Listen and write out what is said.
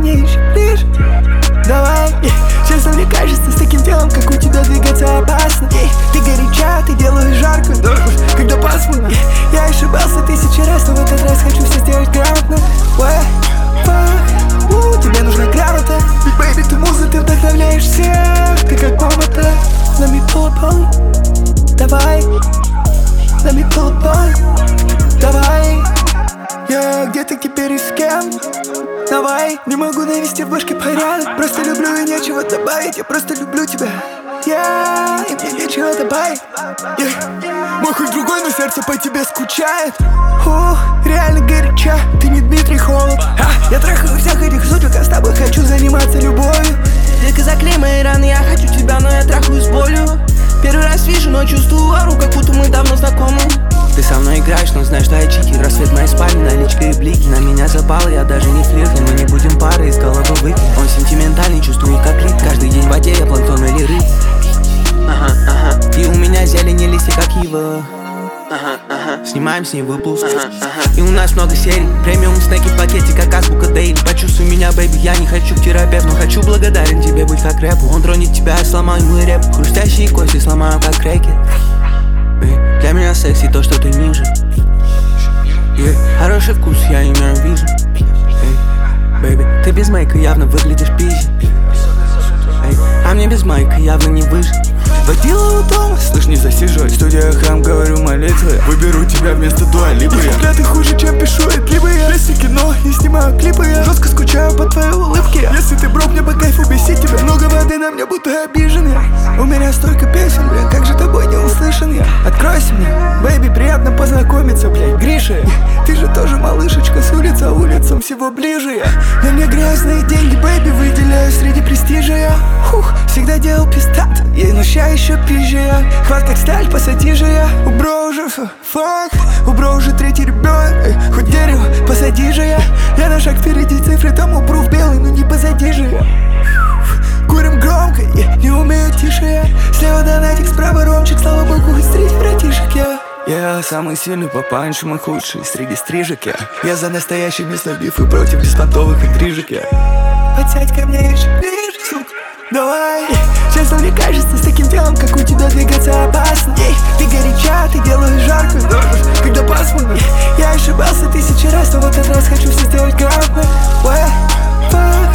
мне еще ближе. Давай, честно, мне кажется, с таким телом, как у тебя, двигаться опасно. Ты горяча, ты делаешь жарко, когда пасмурно. Я ошибался 1000 раз, но в этот раз хочу все сделать грамотно. Тебе нужна грамота. Big baby, ты муза, ты вдохновляешь всех. Ты как бомба-то. Let me pull up on you. Давай. Let me pull up on you. Давай. Где ты теперь и с кем? Давай. Не могу навести в башке порядок. Просто люблю и нечего добавить. Я просто люблю тебя. И мне нечего добавить. Мой хуй другой, но сердце по тебе скучает. Реально горяча, ты не Дмитрий Холод. Я трахаю всех этих сучек, а с тобой хочу заниматься любовью. Века заклей мои раны, я хочу тебя, но я трахаю с болью. Первый раз вижу, но чувствую ауру, как будто мы давно знакомы. Ты со мной играешь, но знаешь, что я чики. Рассвет моей спальни, наличка и блики. На меня запал, я даже не флирт. Мы не будем парой, из головы выпить. Он сентиментальный, чувствует как лик. Каждый день в воде я планктон или рыб. И у меня зелень и листья, как ива. Снимаем с ней выпуск. И у нас много серий. Премиум снеки в пакете, как азбука дейли. Почувствуй меня, бэйби, я не хочу к терапевту, но хочу благодарен тебе быть как рэпу. Он тронет тебя, я сломаю мой рэп. Хрустящие кости сломаю, как рэкет. Для меня секси то, что ты ниже. Хороший вкус, я имею вижу. Бэйби, ты без мейка явно выглядишь пизже. А мне без майка явно не выжить. Водила у дома, слышь, не засиживай. Студия храм, говорю молитвы. Выберу тебя вместо Дуалипы. Когда ты хуже, чем пишу это либо я. Если кино, не снимаю клипы. Я жестко скучаю по твоей улыбке. Если ты брок, мне по кайфу бесить тебя. Много воды на мне, будто обижен я. У меня столько песен, блин, как же тобой не услышан я. Откройся мне, бэйби, приятно познакомиться, блядь. Гриша, ты же тоже малышечка с улицы, а улицам всего ближе я. На мне грязные деньги, бэйби, выделяю среди престижа я. Всегда делал пистат, но ща еще пизже я. Хват как сталь, посади же я. У бро уже фак, у бро уже третий ребенок. Хоть дерево, посади же я. Я на шаг впереди цифры, там убру в белый, но не позади же я. Курим громко, не умею тише я. Слева донатик, справа ромчик, слава богу, среди братишек я. Я самый сильный папанчик, мой худший среди стрижек я. Я за настоящий мистер Биф и против беспонтовых интрижек я. Подсядь ко мне еще ближе, сука. Давай, честно, мне кажется, с таким телом, как у тебя, двигаться опасно. Ты горяча, ты делаешь жарко, когда пасмурно. Я ошибался 1000 раз, но в этот раз хочу все сделать грамотно.